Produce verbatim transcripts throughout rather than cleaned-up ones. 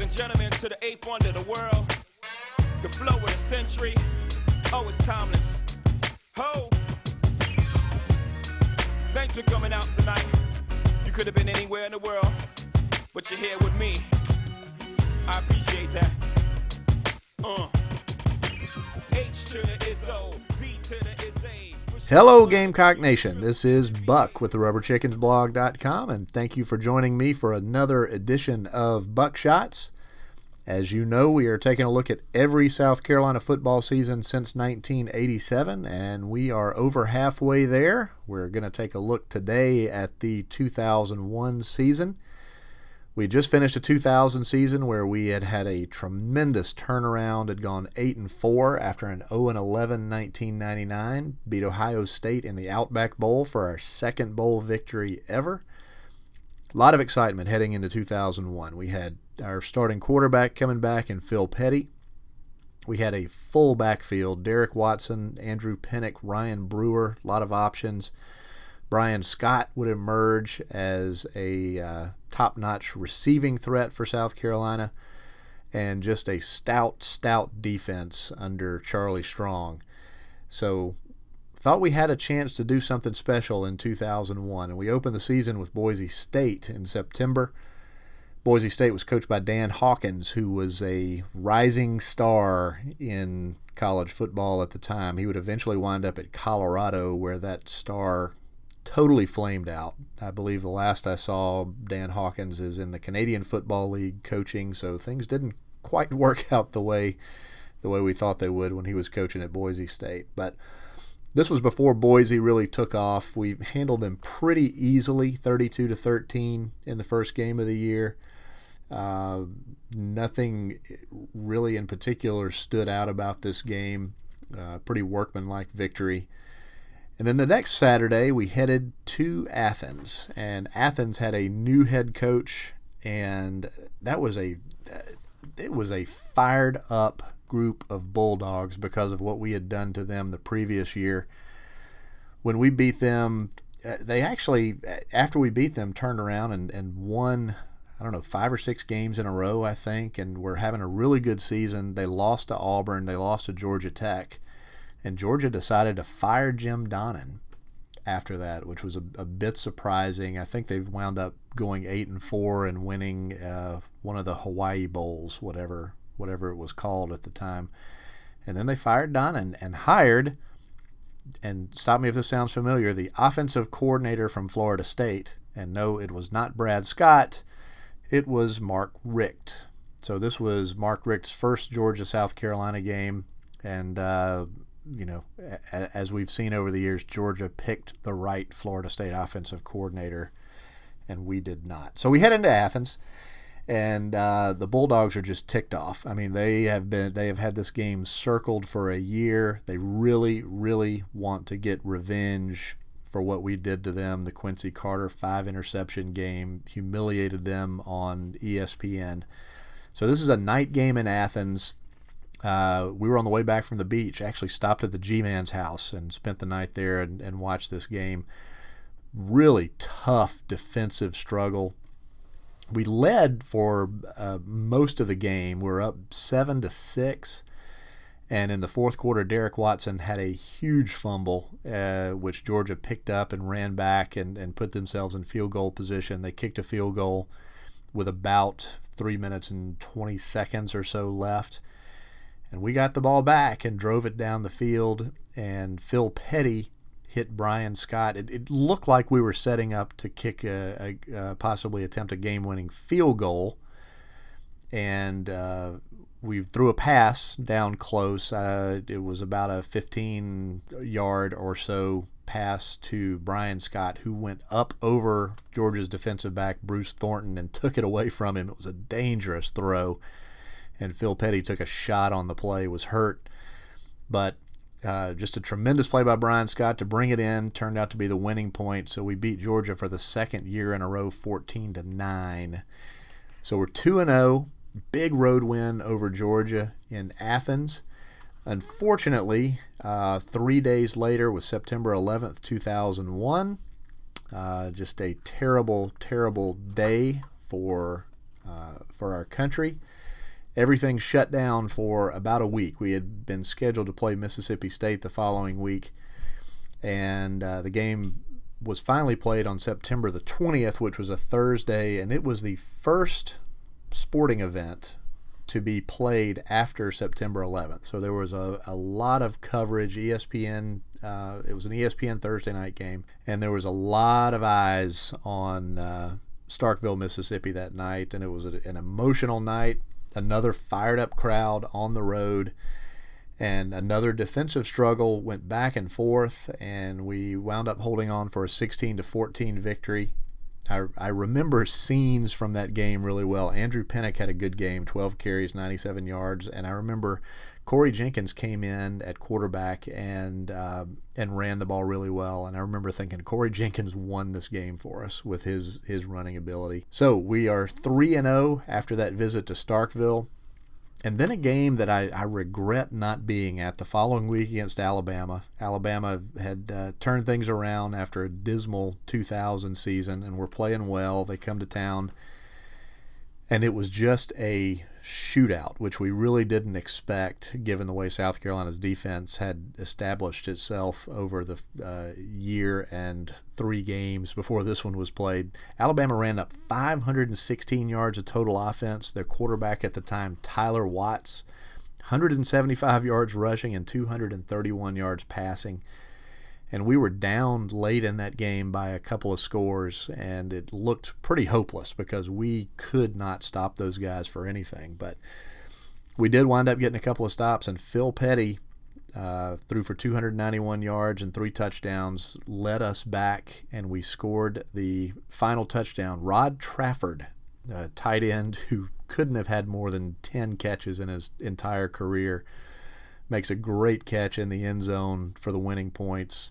and gentlemen, to the eighth wonder of the world, the flow of the century. Oh, it's timeless. Ho! Thanks for coming out tonight. You could have been anywhere in the world, but you're here with me. I appreciate that. Uh. H to the Izzo, V to the Izzy. Hello, Gamecock Nation. This is Buck with the rubber chickens blog dot com, and thank you for joining me for another edition of Buckshots. As you know, we are taking a look at every South Carolina football season since nineteen eighty-seven, and we are over halfway there. We're going to take a look today at the two thousand one season. We just finished a two thousand season where we had had a tremendous turnaround, had gone eight and four after an oh and eleven nineteen ninety-nine, beat Ohio State in the Outback Bowl for our second bowl victory ever. A lot of excitement heading into two thousand one. We had our starting quarterback coming back in Phil Petty. We had a full backfield, Derek Watson, Andrew Pinnock, Ryan Brewer, a lot of options. Brian Scott would emerge as a uh, top-notch receiving threat for South Carolina, and just a stout, stout defense under Charlie Strong. So thought we had a chance to do something special in two thousand one, and we opened the season with Boise State in September. Boise State was coached by Dan Hawkins, who was a rising star in college football at the time. He would eventually wind up at Colorado, where that star totally flamed out. I believe the last I saw Dan Hawkins is in the Canadian Football League coaching, so things didn't quite work out the way the way we thought they would when he was coaching at Boise State. But this was before Boise really took off. We handled them pretty easily, thirty-two to thirteen in the first game of the year. Uh, nothing really in particular stood out about this game. Uh, pretty workmanlike victory. And then the next Saturday, we headed to Athens, and Athens had a new head coach, and that was a it was a fired up group of Bulldogs because of what we had done to them the previous year. When we beat them, they actually, after we beat them, turned around and, and won, I don't know, five or six games in a row, I think, and were having a really good season. They lost to Auburn, they lost to Georgia Tech. And Georgia decided to fire Jim Donnan after that, which was a, a bit surprising. I think they've wound up going eight and four and winning uh, one of the Hawaii Bowls, whatever whatever it was called at the time. And then they fired Donnan and hired, and stop me if this sounds familiar, the offensive coordinator from Florida State. And no, it was not Brad Scott. It was Mark Richt. So this was Mark Richt's first Georgia-South Carolina game, and uh, you know, as we've seen over the years, Georgia picked the right Florida State offensive coordinator, and we did not. So we head into Athens, and uh, the Bulldogs are just ticked off. I mean, they have been they have had this game circled for a year. They really, really want to get revenge for what we did to them. The Quincy Carter five interception game humiliated them on E S P N. So this is a night game in Athens. Uh, we were on the way back from the beach, actually stopped at the G-Man's house and spent the night there and, and watched this game. Really tough defensive struggle. We led for uh, most of the game. We were up seven to six, and in the fourth quarter, Derek Watson had a huge fumble, uh, which Georgia picked up and ran back and, and put themselves in field goal position. They kicked a field goal with about three minutes and twenty seconds or so left. And we got the ball back and drove it down the field, and Phil Petty hit Brian Scott. It, it looked like we were setting up to kick a, a, a possibly attempt a game-winning field goal, and uh, we threw a pass down close. Uh, it was about a fifteen-yard or so pass to Brian Scott, who went up over Georgia's defensive back, Bruce Thornton, and took it away from him. It was a dangerous throw. And Phil Petty took a shot on the play, was hurt. But uh, just a tremendous play by Brian Scott to bring it in. Turned out to be the winning point. So we beat Georgia for the second year in a row, fourteen to nine. So we're two and oh. Big road win over Georgia in Athens. Unfortunately, uh, three days later was September eleventh, two thousand one. Uh, just a terrible, terrible day for uh, for our country. Everything shut down for about a week. We had been scheduled to play Mississippi State the following week, and uh, the game was finally played on September the twentieth, which was a Thursday, and it was the first sporting event to be played after September eleventh. So there was a, a lot of coverage. E S P N, uh, it was an E S P N Thursday night game, and there was a lot of eyes on uh, Starkville, Mississippi that night, and it was a, an emotional night. Another fired up crowd on the road, and another defensive struggle went back and forth, and we wound up holding on for a sixteen to fourteen victory. I, I remember scenes from that game really well. Andrew Pinnock had a good game, twelve carries, ninety-seven yards, and I remember Corey Jenkins came in at quarterback and uh, and ran the ball really well. And I remember thinking Corey Jenkins won this game for us with his his running ability. So we are three and oh after that visit to Starkville. And then a game that I, I regret not being at the following week against Alabama. Alabama had uh, turned things around after a dismal two thousand season and were playing well. They come to town, and it was just a shootout, which we really didn't expect given the way South Carolina's defense had established itself over the uh, year and three games before this one was played. Alabama ran up five hundred sixteen yards of total offense. Their quarterback at the time, Tyler Watts, one hundred seventy-five yards rushing and two hundred thirty-one yards passing. And we were down late in that game by a couple of scores, and it looked pretty hopeless because we could not stop those guys for anything. But we did wind up getting a couple of stops, and Phil Petty uh, threw for two hundred ninety-one yards and three touchdowns, led us back, and we scored the final touchdown. Rod Trafford, a tight end who couldn't have had more than ten catches in his entire career, makes a great catch in the end zone for the winning points.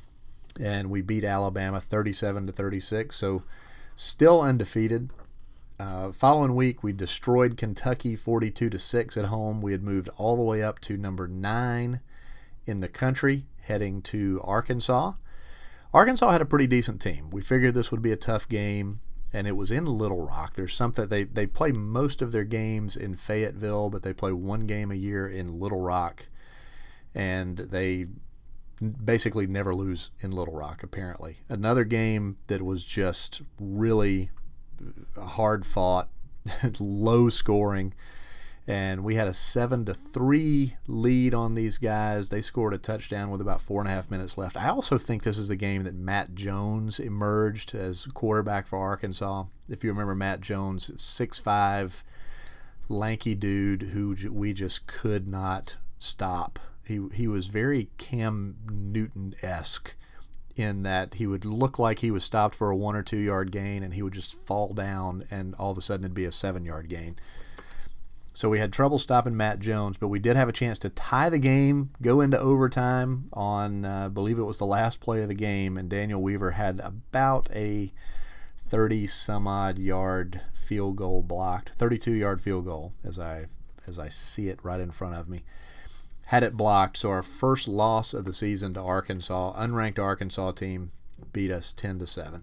And we beat Alabama thirty-seven to thirty-six, so still undefeated. Uh, following week, we destroyed Kentucky forty-two to six at home. We had moved all the way up to number nine in the country, heading to Arkansas. Arkansas had a pretty decent team. We figured this would be a tough game, and it was in Little Rock. There's something they they play most of their games in Fayetteville, but they play one game a year in Little Rock, and they basically never lose in Little Rock, apparently. Another game that was just really hard fought, low scoring, and we had a seven to three lead on these guys. They scored a touchdown with about four and a half minutes left. I also think this is the game that Matt Jones emerged as quarterback for Arkansas. If you remember Matt Jones, six five, lanky dude who we just could not stop. He he was very Cam Newton-esque in that he would look like he was stopped for a one or two yard gain, and he would just fall down, and all of a sudden it'd be a seven yard gain. So we had trouble stopping Matt Jones, but we did have a chance to tie the game, go into overtime on, uh, I believe it was the last play of the game, and Daniel Weaver had about a thirty some odd yard field goal blocked, thirty-two yard field goal as I as I see it right in front of me. Had it blocked, so our first loss of the season to Arkansas, unranked Arkansas team, beat us ten to seven.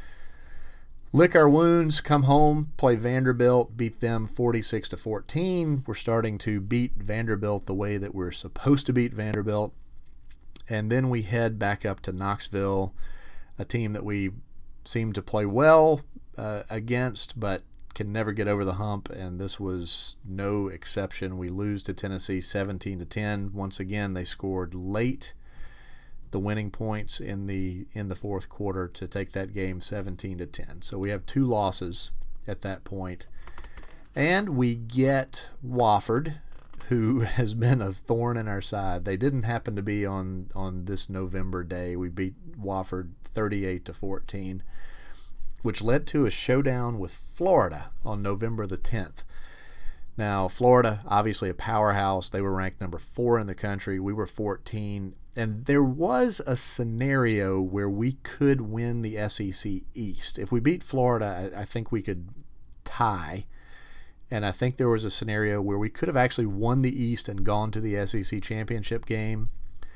Lick our wounds, come home, play Vanderbilt, beat them forty-six to fourteen. We're starting to beat Vanderbilt the way that we're supposed to beat Vanderbilt. And then we head back up to Knoxville, a team that we seem to play well uh, against, but can never get over the hump, and this was no exception. We lose to Tennessee seventeen to ten. Once again, they scored late the winning points in the in the fourth quarter to take that game seventeen to ten. So we have two losses at that point. And we get Wofford, who has been a thorn in our side. They didn't happen to be on on this November day. We beat Wofford thirty-eight to fourteen. Which led to a showdown with Florida on November the tenth. Now, Florida, obviously a powerhouse. They were ranked number four in the country. We were fourteen. And there was a scenario where we could win the S E C East. If we beat Florida, I, I think we could tie. And I think there was a scenario where we could have actually won the East and gone to the S E C championship game.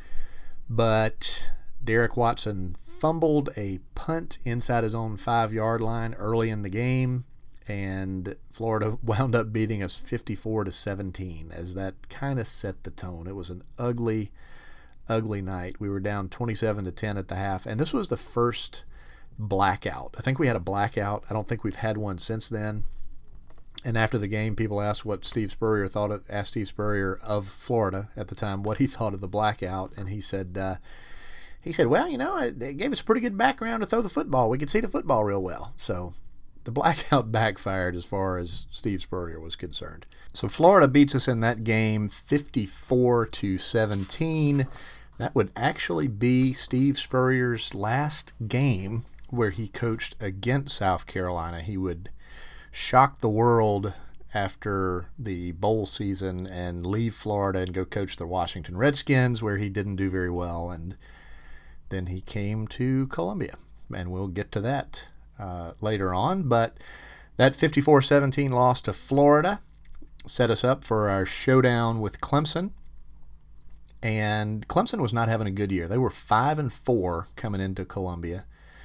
But Derek Watson fumbled a punt inside his own five-yard line early in the game, and Florida wound up beating us fifty-four to seventeen, as that kind of set the tone. It was an ugly, ugly night. We were down twenty-seven to ten at the half, and this was the first blackout. I think we had a blackout. I don't think we've had one since then. And after the game, people asked what Steve Spurrier thought of, asked Steve Spurrier of Florida at the time what he thought of the blackout, and he said, uh, he said, well, you know, it, it gave us a pretty good background to throw the football. We could see the football real well. So the blackout backfired as far as Steve Spurrier was concerned. So Florida beats us in that game fifty-four to seventeen. That would actually be Steve Spurrier's last game where he coached against South Carolina. He would shock the world after the bowl season and leave Florida and go coach the Washington Redskins, where he didn't do very well. And then he came to Columbia, and we'll get to that uh, later on. But that fifty-four seventeen loss to Florida set us up for our showdown with Clemson. And Clemson was not having a good year. They were five and four coming into Columbia.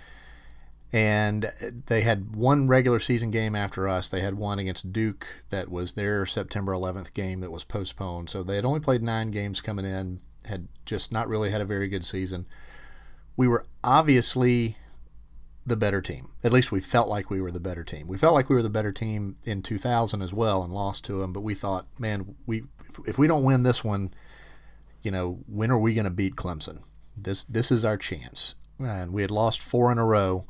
And they had one regular season game after us. They had one against Duke that was their September eleventh game that was postponed. So they had only played nine games coming in, had just not really had a very good season. We were obviously the better team. At least we felt like we were the better team. We felt like we were the better team in two thousand as well and lost to them. But we thought, man, we if, if we don't win this one, you know, when are we going to beat Clemson? This this is our chance. And we had lost four in a row.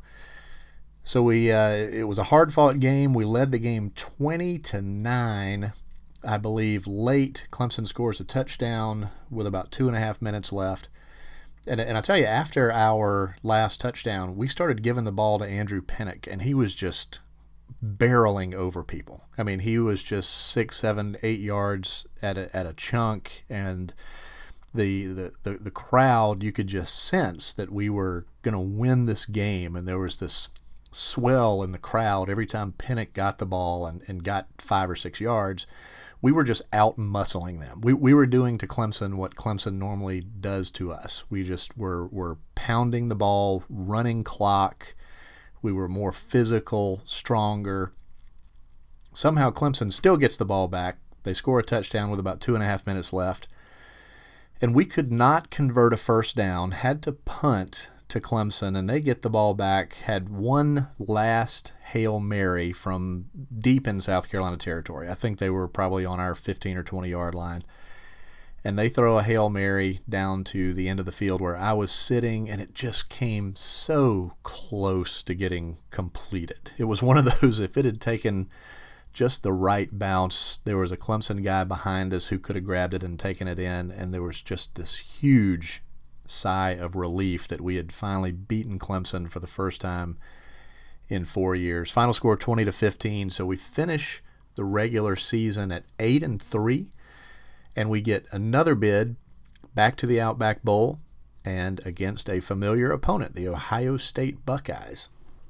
So we uh, it was a hard-fought game. We led the game twenty to nine, I believe. Late, Clemson scores a touchdown with about two and a half minutes left. And, and I tell you, after our last touchdown, we started giving the ball to Andrew Pinnock, and he was just barreling over people. I mean, he was just six, seven, eight yards at a, at a chunk, and the, the, the, the crowd, you could just sense that we were going to win this game, and there was this swell in the crowd every time Pinnock got the ball and, and got five or six yards. We were just out muscling them. We we were doing to Clemson what Clemson normally does to us. We just were were pounding the ball, running clock. We were more physical, stronger. Somehow Clemson still gets the ball back. They score a touchdown with about two and a half minutes left. And we could not convert a first down, had to punt to Clemson, and they get the ball back, had one last Hail Mary from deep in South Carolina territory. I think they were probably on our fifteen or twenty yard line. And they throw a Hail Mary down to the end of the field where I was sitting, and it just came so close to getting completed. It was one of those, if it had taken just the right bounce, there was a Clemson guy behind us who could have grabbed it and taken it in, and there was just this huge sigh of relief that we had finally beaten Clemson for the first time in four years. Final score twenty to fifteen, so we finish the regular season at eight and three, and we get another bid back to the Outback Bowl and against a familiar opponent, the Ohio State Buckeyes.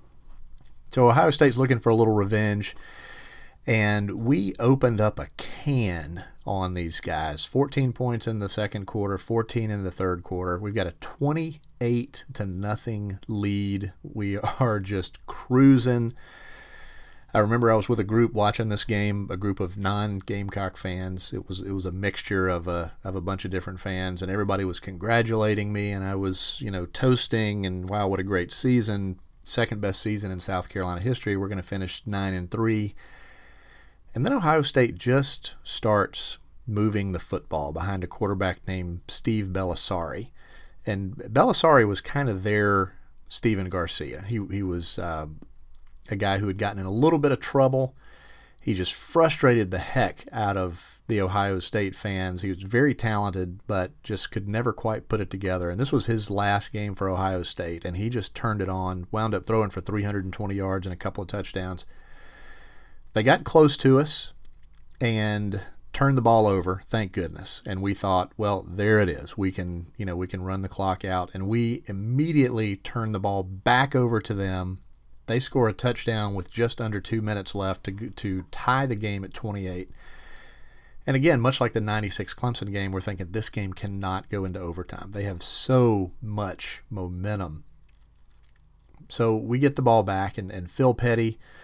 So Ohio State's looking for a little revenge, and we opened up a can on these guys. fourteen points in the second quarter, fourteen in the third quarter. We've got a twenty-eight to nothing lead. We are just cruising. I remember I was with a group watching this game, a group of non-Gamecock fans. It was it was a mixture of a of a bunch of different fans, and everybody was congratulating me, and I was, you know, toasting, and wow, what a great season. Second best season in South Carolina history. We're going to finish nine and three. And then Ohio State just starts moving the football behind a quarterback named Steve Bellisari. And Bellisari was kind of their Steven Garcia. He he was uh, a guy who had gotten in a little bit of trouble. He just frustrated the heck out of the Ohio State fans. He was very talented, but just could never quite put it together. And this was his last game for Ohio State, and he just turned it on, wound up throwing for three hundred twenty yards and a couple of touchdowns. They got close to us and turned the ball over, thank goodness. And we thought, well, there it is. We can, you know, we can run the clock out. And we immediately turned the ball back over to them. They score a touchdown with just under two minutes left to to tie the game at twenty-eight. And again, much like the ninety-six Clemson game, we're thinking this game cannot go into overtime. They have so much momentum. So we get the ball back, and, and Phil Petty,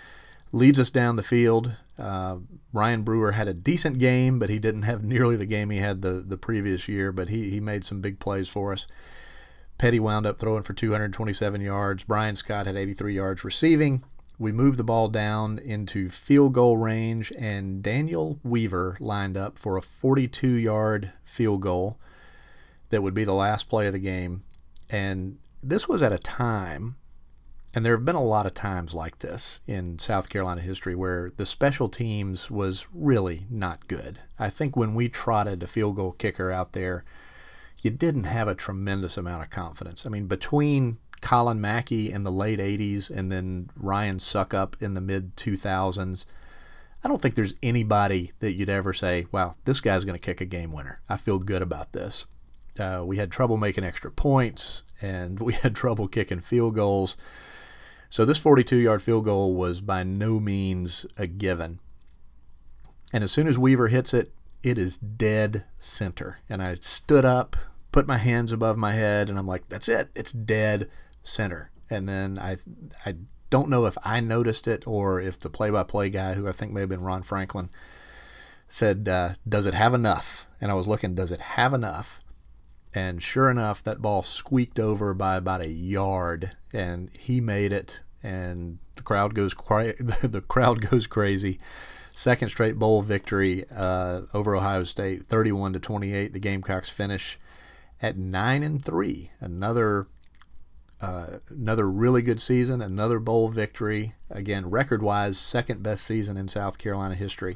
leads us down the field. Uh, Ryan Brewer had a decent game, but he didn't have nearly the game he had the, the previous year, but he, he made some big plays for us. Petty wound up throwing for two hundred twenty-seven yards. Brian Scott had eighty-three yards receiving. We moved the ball down into field goal range, and Daniel Weaver lined up for a forty-two-yard field goal that would be the last play of the game. And this was at a time, and there have been a lot of times like this in South Carolina history, where the special teams was really not good. I think when we trotted a field goal kicker out there, you didn't have a tremendous amount of confidence. I mean, between Colin Mackey in the late eighties and then Ryan Suckup in the mid two thousands, I don't think there's anybody that you'd ever say, wow, this guy's going to kick a game winner. I feel good about this. Uh, we had trouble making extra points, and we had trouble kicking field goals. So this forty-two-yard field goal was by no means a given. And as soon as Weaver hits it, it is dead center. And I stood up, put my hands above my head, and I'm like, that's it. It's dead center. And then I I don't know if I noticed it or if the play-by-play guy, who I think may have been Ron Franklin, said, uh, does it have enough? And I was looking, does it have enough? And sure enough, that ball squeaked over by about a yard, and he made it, and the crowd goes cra- the crowd goes crazy. Second straight bowl victory uh, over Ohio State, thirty-one to twenty-eight. The Gamecocks finish at nine and three. Another uh, another really good season. Another bowl victory. Again, record-wise, second best season in South Carolina history.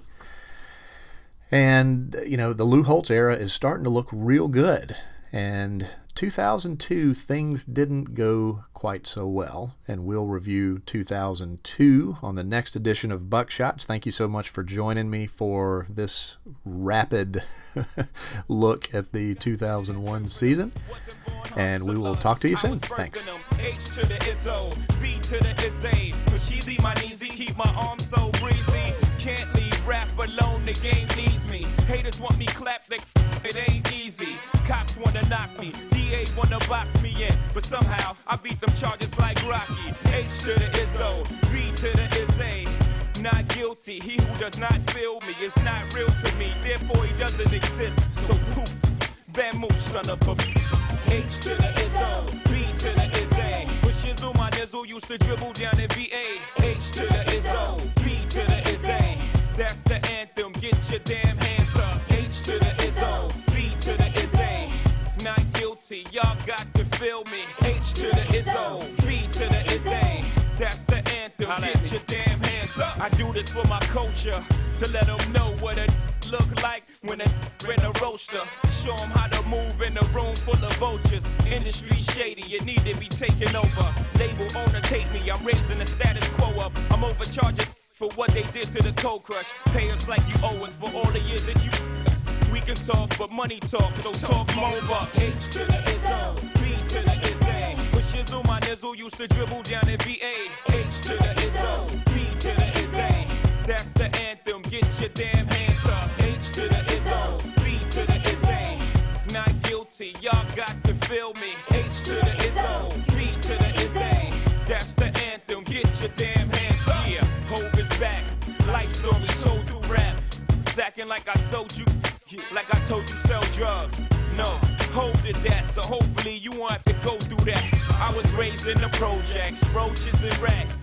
And you know, the Lou Holtz era is starting to look real good. And two thousand two, things didn't go quite so well, and we'll review two thousand two on the next edition of Buckshots. Thank you so much for joining me for this rapid look at the two thousand one season, and we will talk to you soon. Thanks. H to the Izzo, V to the Izzy, Sheezy, my kneesy, keep my arms so breezy. Can't leave rap alone, the game needs me. Haters want me clap, they it ain't easy. Cops wanna knock me, D A wanna box me in, but somehow I beat them charges like Rocky. H to the Izzo, V to the Izzy. Not guilty, he who does not feel me is not real to me, therefore he doesn't exist. So poof, Van Moose, son of a H to the Izzo, V to the Izzy. With Shizzle, my nizzle used to dribble down in V A. H to the Izzo, V to the Izzy. That's the anthem, get your damn hands up. H to the Izzo, V to the Izzy. Not guilty, y'all got to feel me. H to the Izzo, V to the Izzy. That's the anthem, get your damn hands up. I do this for my culture, to let them know what it look like when a in a roaster. Show them how to move in a room full of vultures. Industry shady, it need to be taken over. Label owners hate me, I'm raising the status quo up. I'm overcharging for what they did to the Cold Crush. Pay us like you owe us for all the years that you us. We can talk, but money talk, so talk more bucks. H to the Izzo, V to the Izzy. With Shizzle, my nizzle used to dribble down in V A. H to the Izzo, V to the Izzy. That's the anthem, get your damn hands up. H to the Izzo, V to the Izzy. Not guilty, y'all got to feel me. H to the Izzo, V to the Izzy. That's the anthem, get your damn hands up. Yeah, Hope is back, life story told through rap. It's acting like I sold you, like I told you sell drugs. No, Hope did that, so hopefully you won't have to go through that. I was raised in the projects, roaches and rats.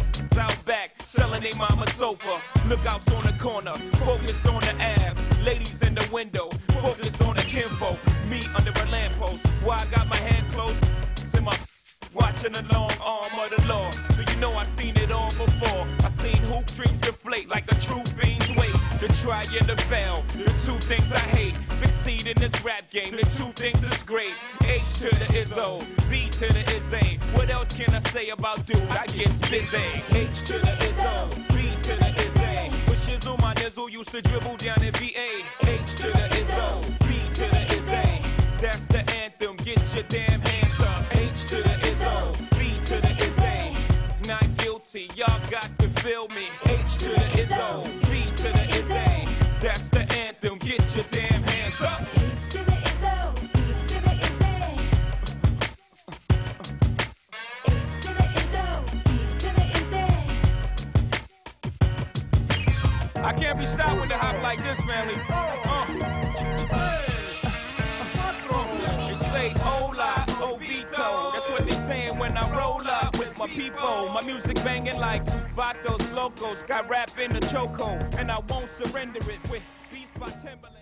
Out back, selling they mama sofa. Lookouts on the corner, focused on the Ave. Ladies in the window, focused on the kinfolk. Me under a lamppost, why I got my hand closed? It's in my watching the long arm of the law. So you know I seen it all before. I seen hoop dreams deflate like a true fiend's weight. The try and the fail, the two things I hate. Succeed in this rap game, the two things is great. H to the Izzo, V to the Izzy. What else can I say about dude? I get busy. H to the Izzo, V to the Izzy. With Shizzle, my nizzle used to dribble down in V A. H to the Izzo, V to the Izzy. That's the anthem, get your damn hands up. H to the Izzo, V to the Izzy. Not guilty, y'all got to feel me. H to the Izzo, V to the Izzy. That's the anthem, get your damn hands up. H to the Izzo, V to the Izzy. H to the Izzo, V to the Izzy. I can't be stopped with the hop like this, family. Uh. They say hola, Ovito. That's what they saying when I roll up with my people. My music banging like Vatos Locos. Got rap in the chokehold, and I won't surrender it with beats by Timberland.